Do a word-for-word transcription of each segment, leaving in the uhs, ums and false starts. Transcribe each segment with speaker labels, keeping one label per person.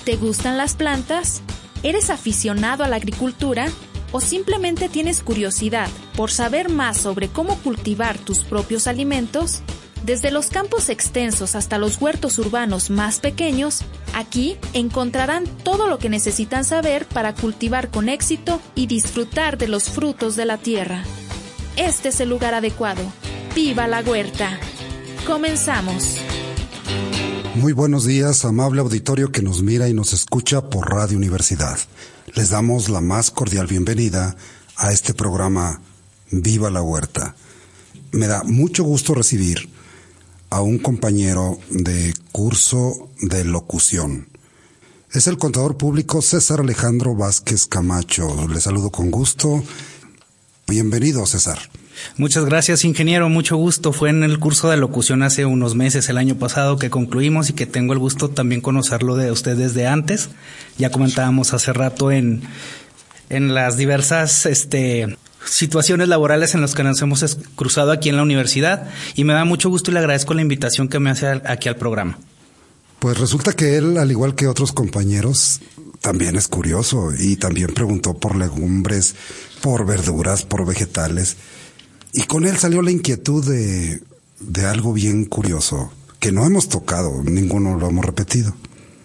Speaker 1: ¿Te gustan las plantas? ¿Eres aficionado a la agricultura? ¿O simplemente tienes curiosidad por saber más sobre cómo cultivar tus propios alimentos? Desde los campos extensos hasta los huertos urbanos más pequeños, aquí encontrarán todo lo que necesitan saber para cultivar con éxito y disfrutar de los frutos de la tierra. Este es el lugar adecuado. ¡Viva la huerta! ¡Comenzamos!
Speaker 2: Muy buenos días, amable auditorio que nos mira y nos escucha por Radio Universidad. Les damos la más cordial bienvenida a este programa Viva la Huerta. Me da mucho gusto recibir a un compañero de curso de locución. Es el contador público César Alejandro Vázquez Camacho. Le saludo con gusto. Bienvenido, César.
Speaker 3: Muchas gracias, ingeniero. Mucho gusto. Fue en el curso de locución hace unos meses, el año pasado, que concluimos y que tengo el gusto también conocerlo de usted desde antes. Ya comentábamos hace rato en, en las diversas este, situaciones laborales en las que nos hemos cruzado aquí en la universidad, y me da mucho gusto y le agradezco la invitación que me hace aquí al programa.
Speaker 2: Pues resulta que él, al igual que otros compañeros, también es curioso y también preguntó por legumbres, por verduras, por vegetales. Y con él salió la inquietud de, de algo bien curioso, que no hemos tocado, ninguno lo hemos repetido.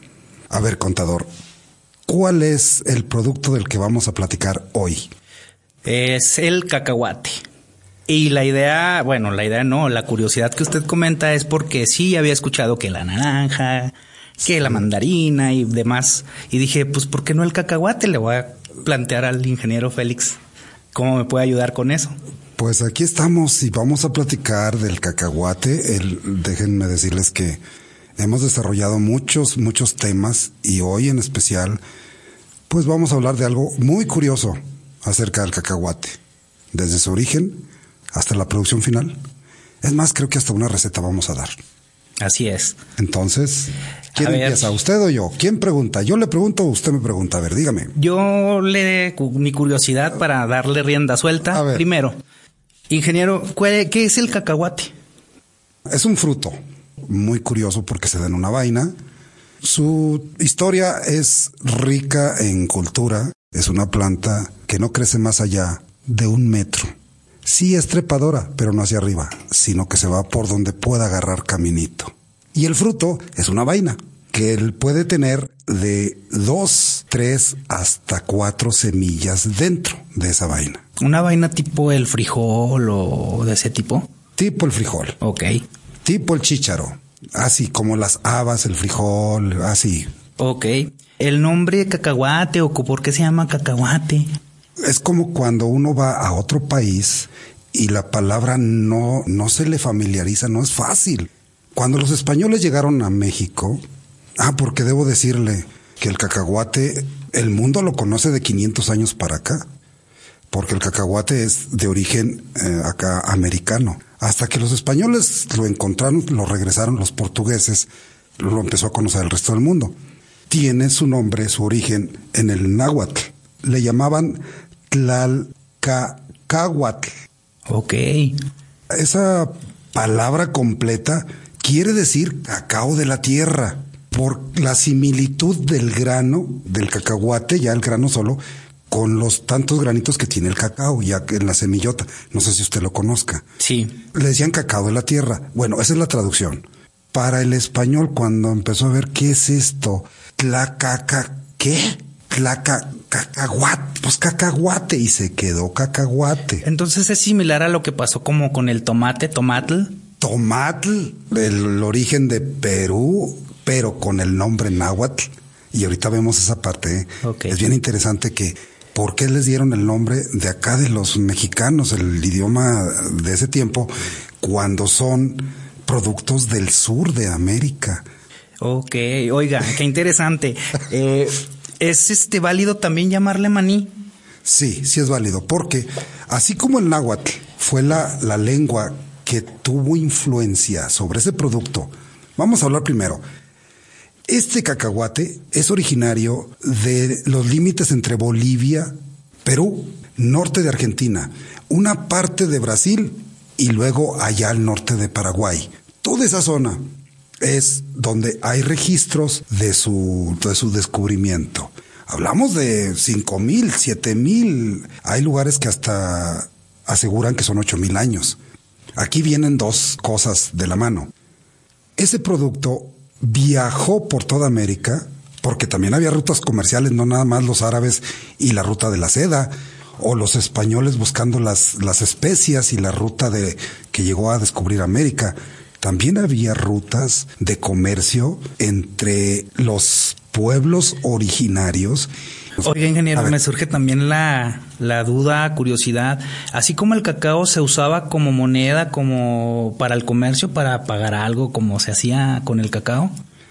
Speaker 2: A ver, contador, ¿cuál es el producto del que vamos a platicar hoy?
Speaker 3: Es el cacahuate. Y la idea, bueno, la idea no, la curiosidad que usted comenta es porque sí había escuchado que la naranja, que sí, la mandarina y demás. Y dije, pues, ¿por qué no el cacahuate? Le voy a plantear al ingeniero Félix cómo me puede ayudar con eso.
Speaker 2: Pues aquí estamos y vamos a platicar del cacahuate. El, déjenme decirles que hemos desarrollado muchos, muchos temas y hoy en especial, pues vamos a hablar de algo muy curioso acerca del cacahuate. Desde su origen hasta la producción final. Es más, creo que hasta una receta vamos a dar.
Speaker 3: Así es.
Speaker 2: Entonces, ¿quién
Speaker 3: a
Speaker 2: empieza?
Speaker 3: ver,
Speaker 2: ¿Usted o yo? ¿Quién pregunta? ¿Yo le pregunto o usted me pregunta? A ver, dígame.
Speaker 3: Yo le mi curiosidad para darle rienda suelta. Primero, ingeniero, ¿qué es el cacahuate?
Speaker 2: Es un fruto muy curioso porque se da en una vaina. Su historia es rica en cultura. Es una planta que no crece más allá de un metro. Sí es trepadora, pero no hacia arriba, sino que se va por donde pueda agarrar caminito. Y el fruto es una vaina que él puede tener de dos, tres hasta cuatro semillas dentro de esa vaina.
Speaker 3: ¿Una vaina tipo el frijol o de ese tipo?
Speaker 2: Tipo el frijol.
Speaker 3: Ok.
Speaker 2: Tipo el chícharo. Así como las habas, el frijol, así.
Speaker 3: Ok. ¿El nombre cacahuate o por qué se llama cacahuate?
Speaker 2: Es como cuando uno va a otro país y la palabra no, no se le familiariza, no es fácil. Cuando los españoles llegaron a México, ah, porque debo decirle que el cacahuate, el mundo lo conoce de quinientos años para acá, porque el cacahuate es de origen eh, acá americano. Hasta que los españoles lo encontraron, lo regresaron los portugueses, lo empezó a conocer el resto del mundo. Tiene su nombre, su origen en el náhuatl. Le llamaban Tlalcacahuatl.
Speaker 3: Ok.
Speaker 2: Esa palabra completa quiere decir cacao de la tierra, por la similitud del grano, del cacahuate, ya el grano solo, con los tantos granitos que tiene el cacao, ya que en la semillota. No sé si usted lo conozca.
Speaker 3: Sí.
Speaker 2: Le decían cacao de la tierra. Bueno, esa es la traducción. Para el español, cuando empezó a ver qué es esto, tlacaca, ¿qué? Tlaca, cacahuate, pues cacahuate, y se quedó cacahuate.
Speaker 3: Entonces es similar a lo que pasó como con el tomate, tomatl.
Speaker 2: Tomatl, el origen de Perú, pero con el nombre náhuatl. Y ahorita vemos esa parte. ¿eh?
Speaker 3: Okay.
Speaker 2: Es bien interesante que ¿por qué les dieron el nombre de acá de los mexicanos, el idioma de ese tiempo, cuando son productos del sur de América?
Speaker 3: Ok, oiga, qué interesante. eh, ¿Es este válido también llamarle maní?
Speaker 2: Sí, sí es válido, porque así como el náhuatl fue la, la lengua que tuvo influencia sobre ese producto, vamos a hablar primero. Este cacahuate es originario de los límites entre Bolivia, Perú, norte de Argentina, una parte de Brasil y luego allá al norte de Paraguay. Toda esa zona es donde hay registros de su, de su descubrimiento. Hablamos de cinco mil, siete mil. Hay lugares que hasta aseguran que son ocho mil años. Aquí vienen dos cosas de la mano. Ese producto viajó por toda América, porque también había rutas comerciales, no nada más los árabes y la ruta de la seda, o los españoles buscando las, las especias y la ruta de que llegó a descubrir América. También había rutas de comercio entre los pueblos originarios.
Speaker 3: Oiga, ingeniero, me surge también la, la duda, curiosidad. Así como el cacao se usaba como moneda, como para el comercio, para pagar algo, como se hacía con el cacao.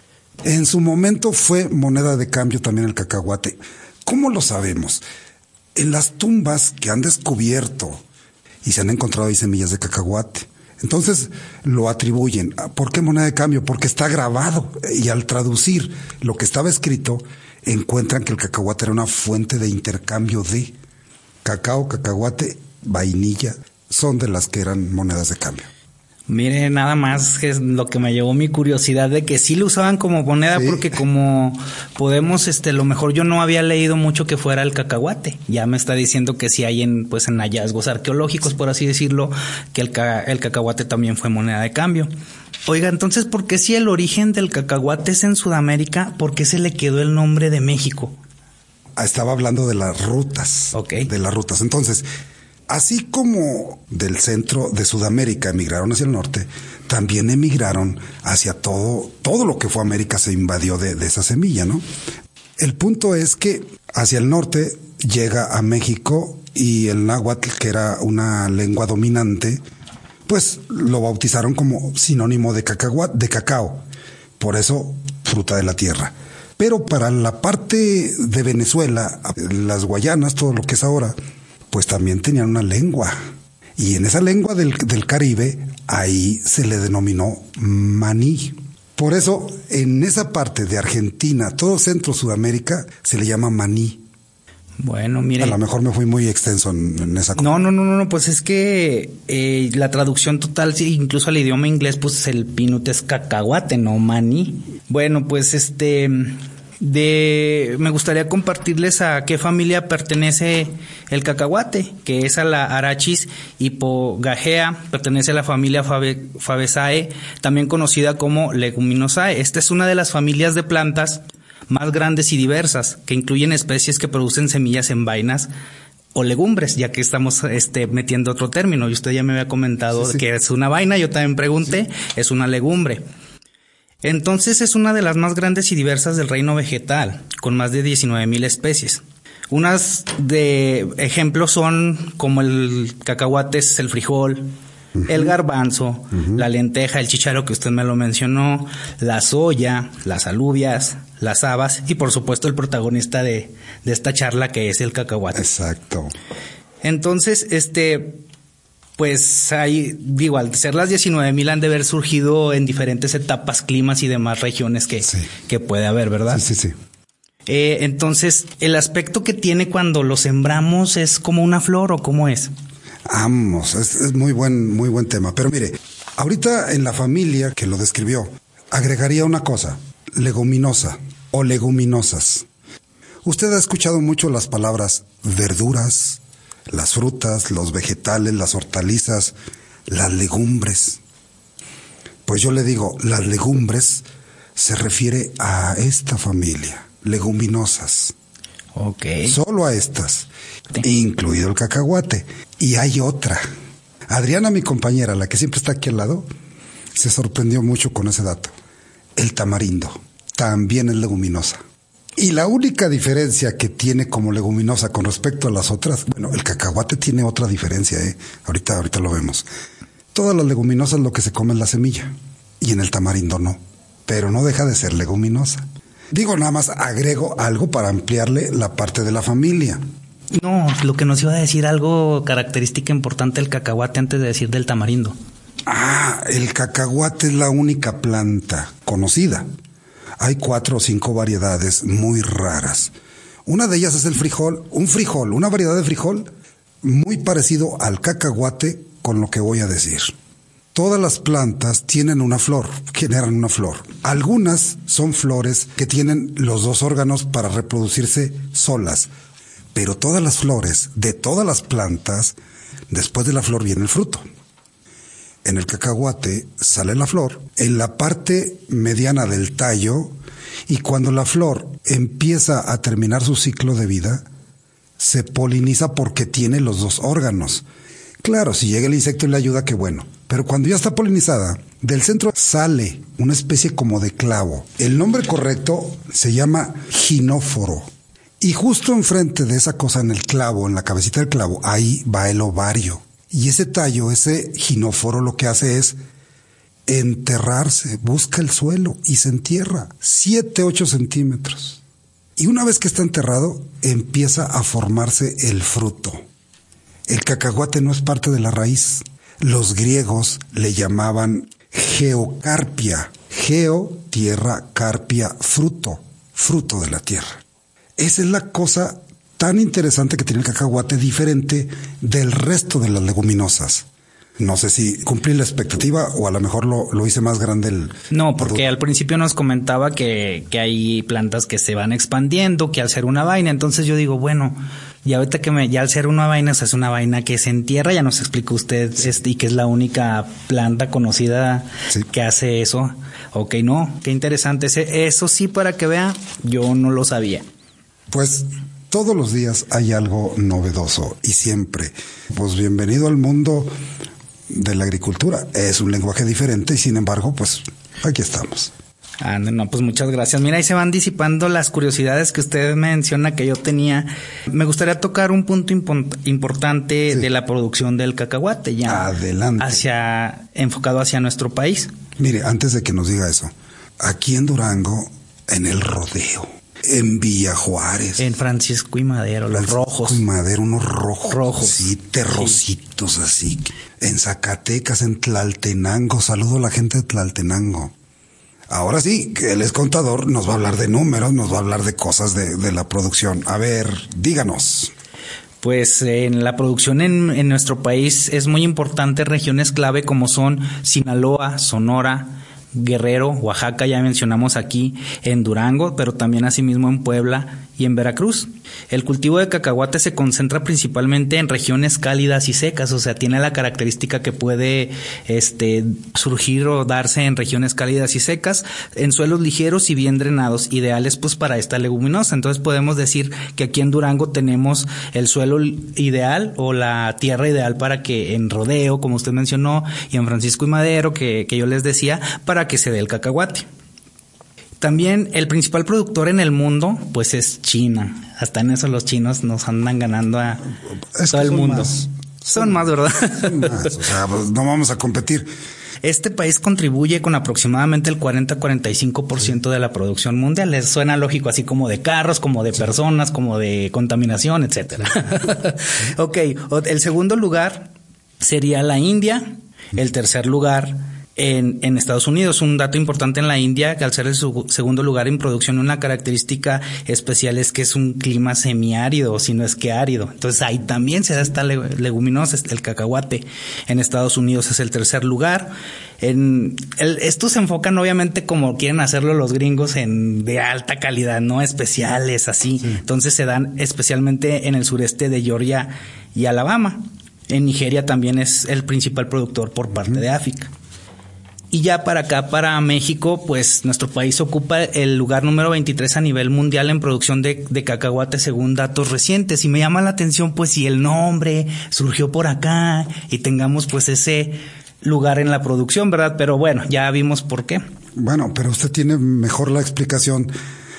Speaker 2: En su momento fue moneda de cambio también el cacahuate. ¿Cómo lo sabemos? En las tumbas que han descubierto y se han encontrado ahí semillas de cacahuate. Entonces lo atribuyen. ¿Por qué moneda de cambio? Porque está grabado, y al traducir lo que estaba escrito encuentran que el cacahuate era una fuente de intercambio de cacao, cacahuate, vainilla. Son de las que eran monedas de cambio.
Speaker 3: Mire, nada más que es lo que me llevó mi curiosidad de que sí lo usaban como moneda, sí. Porque como podemos, este, lo mejor yo no había leído mucho que fuera el cacahuate. Ya me está diciendo que sí hay en, pues, en hallazgos arqueológicos, por así decirlo, que el, ca- el cacahuate también fue moneda de cambio. Oiga, entonces, ¿por qué si el origen del cacahuate es en Sudamérica, por qué se le quedó el nombre de México?
Speaker 2: Estaba hablando de las rutas.
Speaker 3: Ok.
Speaker 2: De las rutas. Entonces, así como del centro de Sudamérica emigraron hacia el norte, también emigraron hacia todo, todo lo que fue América se invadió de, de esa semilla, ¿no? El punto es que hacia el norte llega a México y el náhuatl, que era una lengua dominante, pues lo bautizaron como sinónimo de cacahuat, de cacao. Por eso, fruta de la tierra. Pero para la parte de Venezuela, las Guayanas, todo lo que es ahora, pues también tenían una lengua. Y en esa lengua del, del Caribe, ahí se le denominó maní. Por eso, en esa parte de Argentina, todo Centro Sudamérica, se le llama maní.
Speaker 3: Bueno, mire.
Speaker 2: A lo mejor me fui muy extenso en, en esa cosa.
Speaker 3: No, no, no, no, pues es que eh, la traducción total, sí, incluso al idioma inglés, pues el pinut es cacahuate, no maní. Bueno, pues este... De, me gustaría compartirles a qué familia pertenece el cacahuate, que es a la Arachis Hypogagea, pertenece a la familia Fabe, Fabaceae, también conocida como Leguminosae. Esta es una de las familias de plantas más grandes y diversas, que incluyen especies que producen semillas en vainas o legumbres, ya que estamos este, metiendo otro término, y usted ya me había comentado sí, sí. que es una vaina, yo también pregunté, sí. es una legumbre. Entonces es una de las más grandes y diversas del reino vegetal, con más de diecinueve mil especies. Unas de ejemplos son como el cacahuate, es el frijol, uh-huh. el garbanzo, uh-huh. la lenteja, el chícharo que usted me lo mencionó, la soya, las alubias, las habas y por supuesto el protagonista de, de esta charla, que es el cacahuate.
Speaker 2: Exacto.
Speaker 3: Entonces, este... Pues hay, digo, al ser las diecinueve mil han de haber surgido en diferentes etapas, climas y demás regiones que, sí. que puede haber, ¿verdad?
Speaker 2: Sí, sí, sí.
Speaker 3: Eh, entonces, ¿el aspecto que tiene cuando lo sembramos es como una flor o cómo es?
Speaker 2: Vamos, es, es muy buen, muy buen tema. Pero mire, ahorita en la familia que lo describió, agregaría una cosa, leguminosa o leguminosas. Usted ha escuchado mucho las palabras verduras, las frutas, los vegetales, las hortalizas, las legumbres. Pues yo le digo, las legumbres se refiere a esta familia, leguminosas.
Speaker 3: Ok.
Speaker 2: Solo a estas, incluido el cacahuate. Y hay otra. Adriana, mi compañera, la que siempre está aquí al lado, se sorprendió mucho con ese dato. El tamarindo también es leguminosa. Y la única diferencia que tiene como leguminosa con respecto a las otras, bueno, el cacahuate tiene otra diferencia, ¿eh? Ahorita, ahorita lo vemos. Todas las leguminosas lo que se come es la semilla, y en el tamarindo no, pero no deja de ser leguminosa. Digo, nada más agrego algo para ampliarle la parte de la familia.
Speaker 3: No, lo que nos iba a decir algo característica importante del cacahuate antes de decir del tamarindo.
Speaker 2: Ah, el cacahuate es la única planta conocida. Hay cuatro o cinco variedades muy raras. Una de ellas es el frijol, un frijol, una variedad de frijol muy parecido al cacahuate con lo que voy a decir. Todas las plantas tienen una flor, generan una flor. Algunas son flores que tienen los dos órganos para reproducirse solas, pero todas las flores de todas las plantas, después de la flor viene el fruto. En el cacahuate sale la flor, en la parte mediana del tallo, y cuando la flor empieza a terminar su ciclo de vida, se poliniza porque tiene los dos órganos. Claro, si llega el insecto y le ayuda, qué bueno. Pero cuando ya está polinizada, del centro sale una especie como de clavo. El nombre correcto se llama ginóforo. Y justo enfrente de esa cosa, en el clavo, en la cabecita del clavo, ahí va el ovario. Y ese tallo, ese ginóforo, lo que hace es enterrarse, busca el suelo y se entierra siete, ocho centímetros. Y una vez que está enterrado, empieza a formarse el fruto. El cacahuate no es parte de la raíz. Los griegos le llamaban geocarpia. Geo, tierra, carpia, fruto, fruto de la tierra. Esa es la cosa tan interesante que tiene el cacahuate, diferente del resto de las leguminosas. No sé si cumplí la expectativa o a lo mejor lo, lo hice más grande el...
Speaker 3: No, porque el... al principio nos comentaba que, que hay plantas que se van expandiendo, que al ser una vaina, entonces yo digo, bueno, y ahorita que me, ya al ser una vaina, o sea, es una vaina que se entierra, ya nos explicó usted, sí. este, y que es la única planta conocida sí. que hace eso. Ok, no, qué interesante. Eso sí, para que vea, yo no lo sabía.
Speaker 2: Pues... todos los días hay algo novedoso y siempre. Pues bienvenido al mundo de la agricultura. Es un lenguaje diferente y sin embargo, pues aquí estamos.
Speaker 3: Ah, no, pues muchas gracias. Mira, ahí se van disipando las curiosidades que usted menciona que yo tenía. Me gustaría tocar un punto impo- importante sí. de la producción del cacahuate ya.
Speaker 2: Adelante.
Speaker 3: Hacia, enfocado hacia nuestro país.
Speaker 2: Mire, antes de que nos diga eso, aquí en Durango, en el rodeo, en Villa Juárez,
Speaker 3: en Francisco y Madero, los
Speaker 2: Francisco
Speaker 3: rojos.
Speaker 2: y Madero, unos rojos.
Speaker 3: Rojos.
Speaker 2: Sí, terrocitos sí. así. En Zacatecas, en Tlaltenango. Saludo a la gente de Tlaltenango. Ahora sí, que él es contador, nos va a hablar de números, nos va a hablar de cosas de, de la producción. A ver, díganos.
Speaker 3: Pues en la producción en, en nuestro país es muy importante regiones clave como son Sinaloa, Sonora, Guerrero, Oaxaca, ya mencionamos aquí, en Durango, pero también asimismo en Puebla y en Veracruz. El cultivo de cacahuate se concentra principalmente en regiones cálidas y secas, o sea, tiene la característica que puede este, surgir o darse en regiones cálidas y secas, en suelos ligeros y bien drenados, ideales pues para esta leguminosa. Entonces podemos decir que aquí en Durango tenemos el suelo ideal o la tierra ideal para que en Rodeo, como usted mencionó, y en Francisco y Madero, que, que yo les decía, para que se dé el cacahuate. También el principal productor en el mundo, pues es China. Hasta en eso los chinos nos andan ganando a
Speaker 2: es
Speaker 3: todo el mundo.
Speaker 2: Más,
Speaker 3: son,
Speaker 2: son
Speaker 3: más, ¿verdad?
Speaker 2: Son más, o sea, pues no vamos a competir.
Speaker 3: Este país contribuye con aproximadamente el cuarenta a cuarenta y cinco por ciento sí. de la producción mundial. Les suena lógico, así como de carros, como de sí. personas, como de contaminación, etcétera. Sí. Ok, el segundo lugar sería la India. El tercer lugar En, en Estados Unidos. Un dato importante en la India, que al ser el su, segundo lugar en producción, una característica especial es que es un clima semiárido, si no es que árido. Entonces ahí también se da esta leguminosa, el cacahuate. En Estados Unidos es el tercer lugar. En el, estos se enfocan obviamente como quieren hacerlo los gringos, en de alta calidad, no especiales así. Sí. Entonces se dan especialmente en el sureste de Georgia y Alabama. En Nigeria también es el principal productor por parte uh-huh. de África. Y ya para acá, para México, pues nuestro país ocupa el lugar número veintitrés a nivel mundial en producción de, de cacahuate según datos recientes. Y me llama la atención pues si el nombre surgió por acá y tengamos pues ese lugar en la producción, ¿verdad? Pero bueno, ya vimos por qué.
Speaker 2: Bueno, pero usted tiene mejor la explicación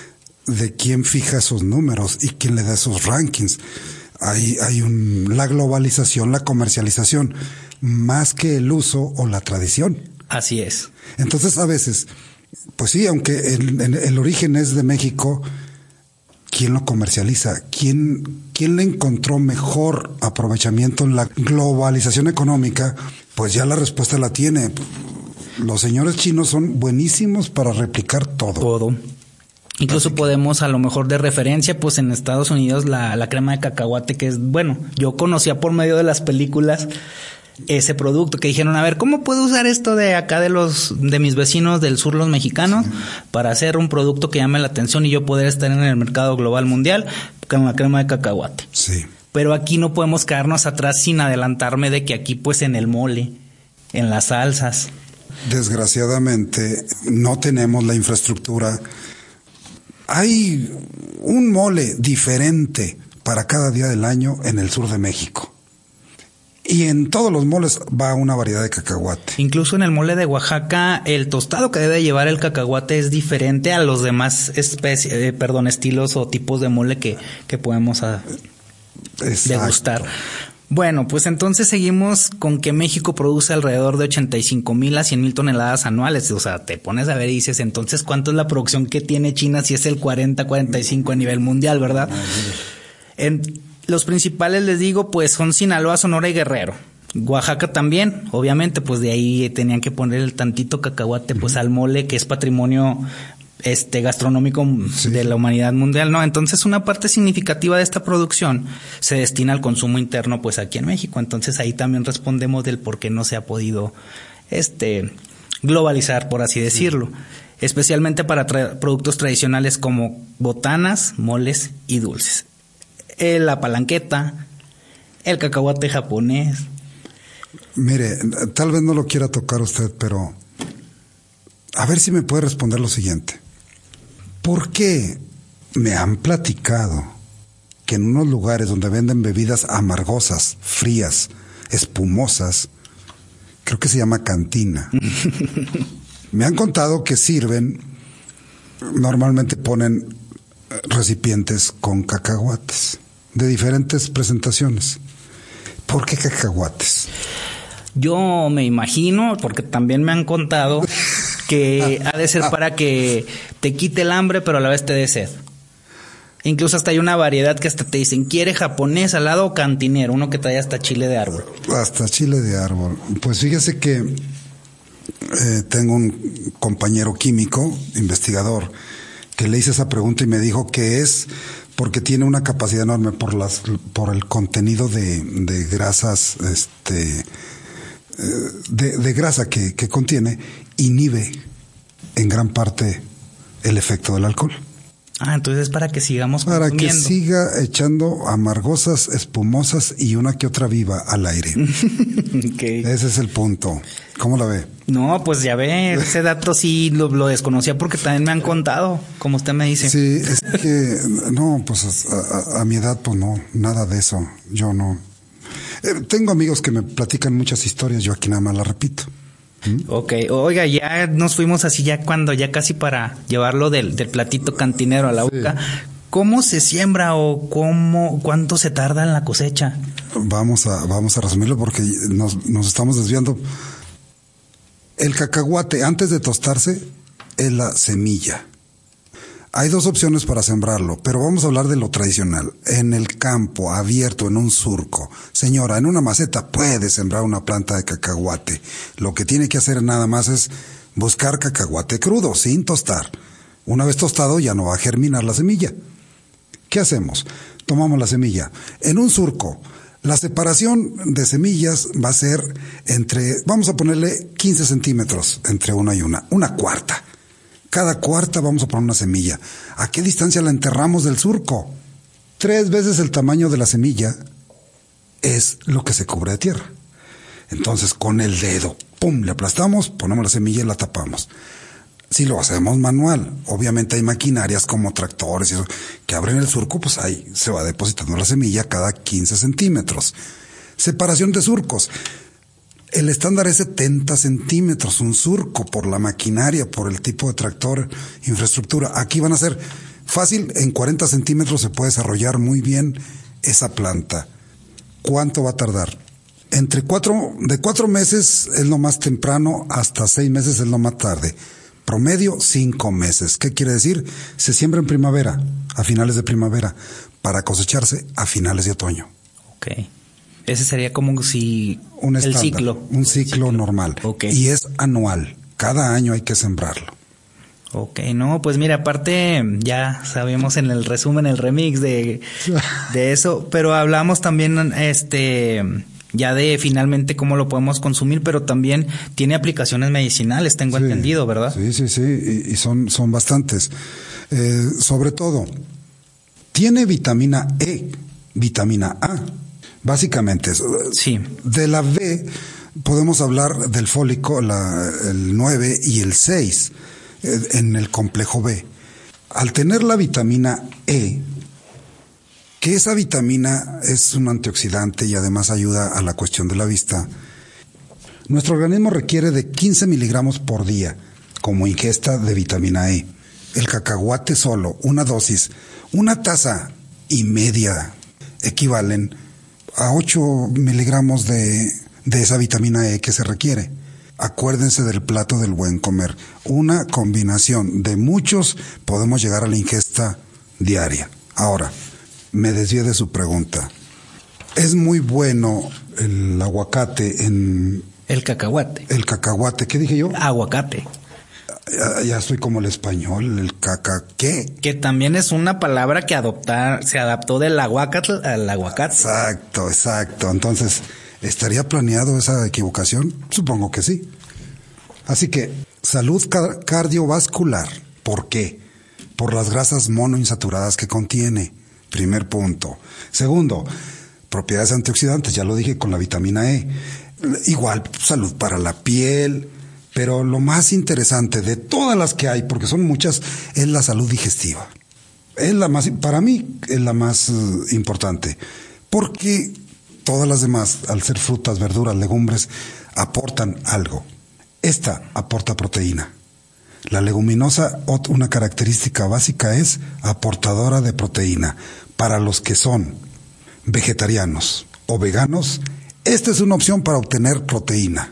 Speaker 2: de quién fija esos números y quién le da esos rankings. Hay, hay un, la globalización, la comercialización, más que el uso o la tradición.
Speaker 3: Así es.
Speaker 2: Entonces, a veces, pues sí, aunque el, el, el origen es de México, ¿quién lo comercializa? ¿Quién, quién le encontró mejor aprovechamiento en la globalización económica? Pues ya la respuesta la tiene. Los señores chinos son buenísimos para replicar todo.
Speaker 3: Todo. Incluso
Speaker 2: que...
Speaker 3: podemos, a lo mejor de referencia, pues en Estados Unidos la, la crema de cacahuate, que es, bueno, yo conocía por medio de las películas ese producto, que dijeron, a ver, ¿cómo puedo usar esto de acá de los de mis vecinos del sur, los mexicanos, sí, para hacer un producto que llame la atención y yo poder estar en el mercado global mundial con la crema de cacahuate?
Speaker 2: Sí.
Speaker 3: Pero aquí no podemos quedarnos atrás sin adelantarme de que aquí pues en el mole, en las salsas.
Speaker 2: Desgraciadamente no tenemos la infraestructura. Hay un mole diferente para cada día del año en el sur de México. Y en todos los moles va una variedad de cacahuate.
Speaker 3: Incluso en el mole de Oaxaca, el tostado que debe llevar el cacahuate es diferente a los demás especies, eh, perdón, estilos o tipos de mole que, que podemos a, degustar. Bueno, pues entonces seguimos con que México produce alrededor de ochenta y cinco mil a cien mil toneladas anuales. O sea, te pones a ver y dices, entonces, ¿cuánto es la producción que tiene China si es el cuarenta, cuarenta y cinco a nivel mundial, verdad? En los principales, les digo, pues son Sinaloa, Sonora y Guerrero. Oaxaca también, obviamente, pues de ahí tenían que poner el tantito cacahuate, pues al mole, que es patrimonio este gastronómico, sí, de la humanidad mundial, ¿no? Entonces una parte significativa de esta producción se destina al consumo interno, pues aquí en México. Entonces ahí también respondemos del por qué no se ha podido este globalizar, por así decirlo, sí, especialmente para tra- productos tradicionales como botanas, moles y dulces. Eh, la palanqueta, el cacahuate japonés.
Speaker 2: Mire, tal vez no lo quiera tocar usted, pero a ver si me puede responder lo siguiente. ¿Por qué me han platicado que en unos lugares donde venden bebidas amargosas, frías, espumosas, creo que se llama cantina, me han contado que sirven, normalmente ponen recipientes con cacahuates de diferentes presentaciones? ¿Por qué cacahuates?
Speaker 3: Yo me imagino, porque también me han contado que ha de ser para que te quite el hambre, pero a la vez te dé sed. Incluso hasta hay una variedad que hasta te dicen, ¿quiere japonés, salado o cantinero? Uno que trae hasta chile de árbol.
Speaker 2: Hasta chile de árbol. Pues fíjese que eh, tengo un compañero químico, investigador, que le hice esa pregunta y me dijo que es porque tiene una capacidad enorme por las por el contenido de, de grasas, este de, de grasa que, que contiene, inhibe en gran parte el efecto del alcohol.
Speaker 3: Ah, entonces es para que sigamos
Speaker 2: Para
Speaker 3: consumiendo.
Speaker 2: que siga echando amargosas, espumosas y una que otra viva al aire.
Speaker 3: Okay.
Speaker 2: Ese es el punto. ¿Cómo la ve?
Speaker 3: No, pues ya ve, ese dato sí lo, lo desconocía porque también me han contado, como usted me dice.
Speaker 2: Sí, es que, no, pues a, a, a mi edad, pues no, nada de eso. Yo no. Eh, tengo amigos que me platican muchas historias, yo aquí nada más las repito. ¿Mm?
Speaker 3: Ok, oiga, ya nos fuimos así ya cuando, ya casi para llevarlo del, del platito cantinero a la boca. Sí. ¿Cómo se siembra o cómo, cuánto se tarda en la cosecha?
Speaker 2: Vamos a, vamos a resumirlo porque nos, nos estamos desviando. El cacahuate, antes de tostarse, es la semilla. Hay dos opciones para sembrarlo, pero vamos a hablar de lo tradicional. En el campo, abierto, en un surco. Señora, en una maceta puede sembrar una planta de cacahuate. Lo que tiene que hacer nada más es buscar cacahuate crudo, sin tostar. Una vez tostado ya no va a germinar la semilla. ¿Qué hacemos? Tomamos la semilla. En un surco, la separación de semillas va a ser entre, vamos a ponerle quince centímetros entre una y una, una cuarta. Cada cuarta vamos a poner una semilla. ¿A qué distancia la enterramos del surco? Tres veces el tamaño de la semilla es lo que se cubre de tierra. Entonces, con el dedo, pum, le aplastamos, ponemos la semilla y la tapamos. Si lo hacemos manual, obviamente hay maquinarias como tractores y eso, que abren el surco, pues ahí se va depositando la semilla cada quince centímetros. Separación de surcos. El estándar es setenta centímetros, un surco, por la maquinaria, por el tipo de tractor, infraestructura. Aquí van a ser fácil, en cuarenta centímetros se puede desarrollar muy bien esa planta. ¿Cuánto va a tardar? Entre cuatro, de cuatro meses es lo más temprano, hasta seis meses es lo más tarde. Promedio, cinco meses. ¿Qué quiere decir? Se siembra en primavera, a finales de primavera, para cosecharse a finales de otoño.
Speaker 3: Ok. Ese sería como si
Speaker 2: un
Speaker 3: el
Speaker 2: estándar,
Speaker 3: ciclo.
Speaker 2: Un ciclo, ciclo normal.
Speaker 3: Okay.
Speaker 2: Y es anual. Cada año hay que sembrarlo.
Speaker 3: Ok, no, pues mira, aparte ya sabemos en el resumen, el remix de, de eso, pero hablamos también este ya de finalmente cómo lo podemos consumir, pero también tiene aplicaciones medicinales, tengo
Speaker 2: sí,
Speaker 3: entendido, ¿verdad?
Speaker 2: Sí, sí, sí, y, y son, son bastantes. Eh, sobre todo, tiene vitamina E, vitamina A, básicamente.
Speaker 3: Sí.
Speaker 2: De la B podemos hablar del fólico, la, el nueve y el seis, eh, en el complejo B. Al tener la vitamina E, que esa vitamina es un antioxidante y además ayuda a la cuestión de la vista, nuestro organismo requiere de quince miligramos por día como ingesta de vitamina E. El cacahuate solo, una dosis, una taza y media, equivalen a ocho miligramos de, de esa vitamina E que se requiere. Acuérdense del plato del buen comer. Una combinación de muchos podemos llegar a la ingesta diaria. Ahora, me desvié de su pregunta. Es muy bueno el aguacate en...
Speaker 3: El cacahuate.
Speaker 2: El cacahuate, ¿qué dije yo?
Speaker 3: Aguacate.
Speaker 2: Ya, ya estoy como el español, el caca... ¿Qué?
Speaker 3: Que también es una palabra que adoptar, se adaptó del aguacate al aguacate.
Speaker 2: Exacto, exacto. Entonces, ¿estaría planeado esa equivocación? Supongo que sí. Así que, salud car- cardiovascular. ¿Por qué? Por las grasas monoinsaturadas que contiene. Primer punto. Segundo, propiedades antioxidantes, ya lo dije con la vitamina E. Igual, salud para la piel, pero lo más interesante de todas las que hay, porque son muchas, es la salud digestiva. Es la más, para mí, es la más uh, importante, porque todas las demás, al ser frutas, verduras, legumbres, aportan algo. Esta aporta proteína. La leguminosa, una característica básica es aportadora de proteína. Para los que son vegetarianos o veganos, esta es una opción para obtener proteína.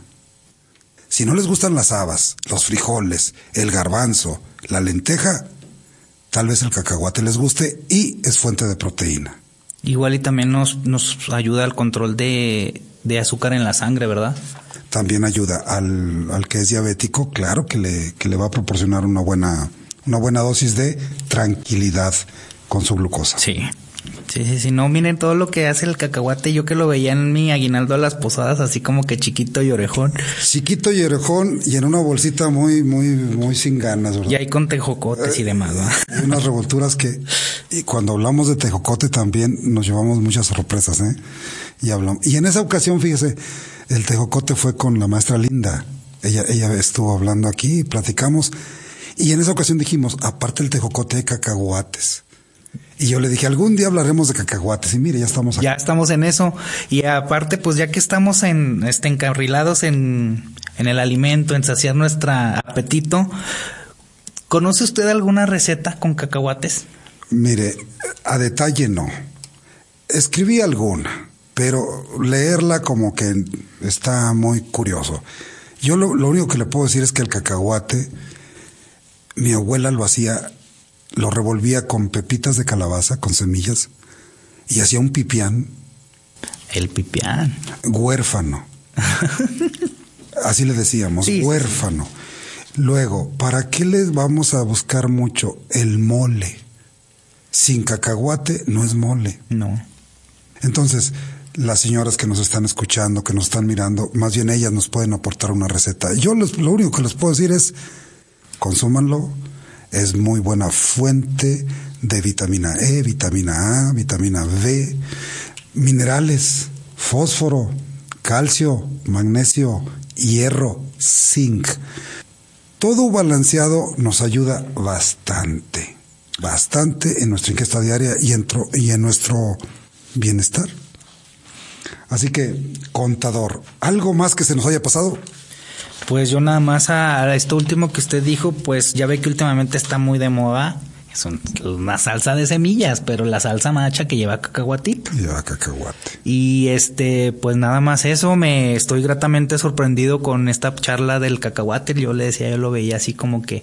Speaker 2: Si no les gustan las habas, los frijoles, el garbanzo, la lenteja, tal vez el cacahuate les guste y es fuente de proteína.
Speaker 3: Igual y también nos, nos ayuda al control de, de azúcar en la sangre, ¿verdad?
Speaker 2: También ayuda al, al que es diabético, claro que le, que le va a proporcionar una buena, una buena dosis de tranquilidad con su glucosa.
Speaker 3: Sí. Sí, sí, sí, no, miren todo lo que hace el cacahuate, yo que lo veía en mi aguinaldo a las posadas, así como que chiquito y orejón.
Speaker 2: Chiquito y orejón y en una bolsita muy, muy, muy sin ganas, ¿verdad?
Speaker 3: Y ahí con tejocotes eh, y demás, ¿no?
Speaker 2: Hay unas revolturas que, y cuando hablamos de tejocote también nos llevamos muchas sorpresas, ¿eh? Y hablamos, y en esa ocasión, fíjese, el tejocote fue con la maestra Linda, ella, ella estuvo hablando aquí, platicamos, y en esa ocasión dijimos, aparte del tejocote hay cacahuates. Y yo le dije, algún día hablaremos de cacahuates. Y mire, ya estamos aquí.
Speaker 3: Ya estamos en eso. Y aparte, pues ya que estamos en, este, encarrilados en, en el alimento, en saciar nuestro apetito, ¿conoce usted alguna receta con cacahuates?
Speaker 2: Mire, a detalle no. Escribí alguna, pero leerla como que está muy curioso. Yo lo, lo único que le puedo decir es que el cacahuate, mi abuela lo hacía... Lo revolvía con pepitas de calabaza, con semillas, y hacía un pipián.
Speaker 3: El pipián.
Speaker 2: Huérfano. Así le decíamos, sí, huérfano. Luego, ¿para qué les vamos a buscar mucho? El mole. Sin cacahuate no es mole.
Speaker 3: No.
Speaker 2: Entonces, las señoras que nos están escuchando, que nos están mirando, más bien ellas nos pueden aportar una receta. Yo les, lo único que les puedo decir es, consúmanlo. Es muy buena fuente de vitamina E, vitamina A, vitamina B, minerales, fósforo, calcio, magnesio, hierro, zinc. Todo balanceado nos ayuda bastante, bastante en nuestra ingesta diaria y en, y en nuestro bienestar. Así que, contador, ¿algo más que se nos haya pasado?
Speaker 3: Pues yo nada más a, a esto último que usted dijo, pues ya ve que últimamente está muy de moda, es un, una salsa de semillas, pero la salsa macha que lleva cacahuatito.
Speaker 2: Lleva cacahuate.
Speaker 3: Y este, pues nada más eso, me estoy gratamente sorprendido con esta charla del cacahuate. Yo le decía, yo lo veía así como que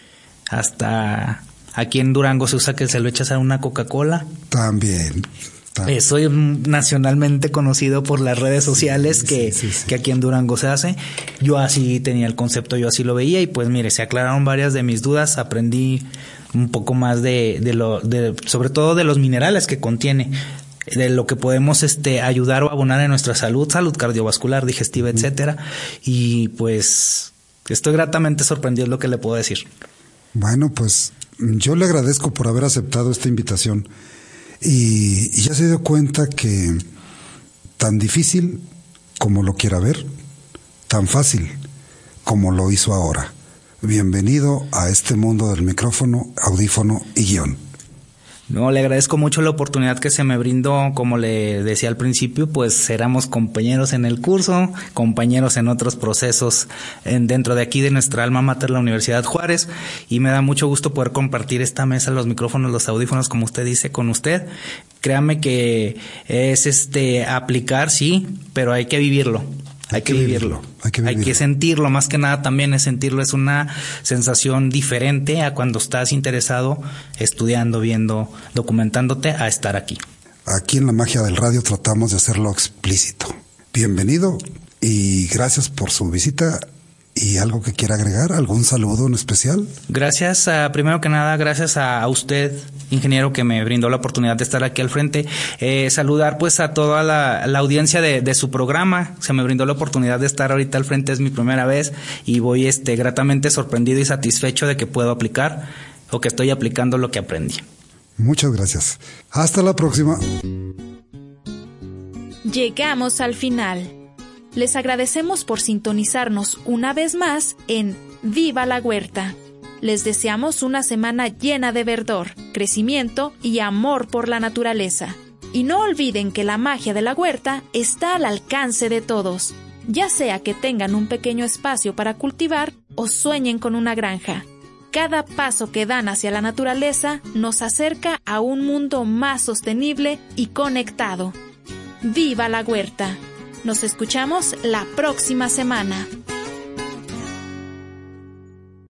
Speaker 3: hasta aquí en Durango se usa que se lo echas a una Coca-Cola.
Speaker 2: También.
Speaker 3: Eh, soy nacionalmente conocido por las redes sociales sí, que, sí, sí, sí. que aquí en Durango se hace. Yo así tenía el concepto, yo así lo veía y pues mire, se aclararon varias de mis dudas, aprendí un poco más de, de lo, de, sobre todo de los minerales que contiene. de lo que podemos este ayudar o abonar en nuestra salud, salud cardiovascular, digestiva, etcétera. Y pues estoy gratamente sorprendido, es lo que le puedo decir.
Speaker 2: Bueno, pues yo le agradezco por haber aceptado esta invitación y, y ya se dio cuenta que tan difícil como lo quiera ver, tan fácil como lo hizo ahora. Bienvenido a este mundo del micrófono, audífono y guión.
Speaker 3: No, le agradezco mucho la oportunidad que se me brindó. Como le decía al principio, pues éramos compañeros en el curso, compañeros en otros procesos en, dentro de aquí de nuestra alma mater, la Universidad Juárez, y me da mucho gusto poder compartir esta mesa, los micrófonos, los audífonos, como usted dice, con usted. Créame que es este aplicar, sí, pero hay que vivirlo. Hay, hay que, que vivirlo. vivirlo. Hay que vivirlo. Hay que sentirlo, más que nada también es sentirlo. Es una sensación diferente a cuando estás interesado, estudiando, viendo, documentándote, a estar aquí.
Speaker 2: Aquí en La Magia del Radio tratamos de hacerlo explícito. Bienvenido y gracias por su visita. ¿Y algo que quiera agregar? ¿Algún saludo en especial? Gracias, a, primero que nada, gracias a, a usted, ingeniero, que me brindó la oportunidad de estar aquí al frente. Eh, saludar pues a toda la, la audiencia de, de su programa. Se me brindó la oportunidad de estar ahorita al frente, es mi primera vez y voy este gratamente sorprendido y satisfecho de que puedo aplicar o que estoy aplicando lo que aprendí. Muchas gracias. Hasta la próxima.
Speaker 1: Llegamos al final. Les agradecemos por sintonizarnos una vez más en Viva la Huerta. Les deseamos una semana llena de verdor, crecimiento y amor por la naturaleza. Y no olviden que la magia de la huerta está al alcance de todos, ya sea que tengan un pequeño espacio para cultivar o sueñen con una granja. Cada paso que dan hacia la naturaleza nos acerca a un mundo más sostenible y conectado. ¡Viva la huerta! Nos escuchamos la próxima semana.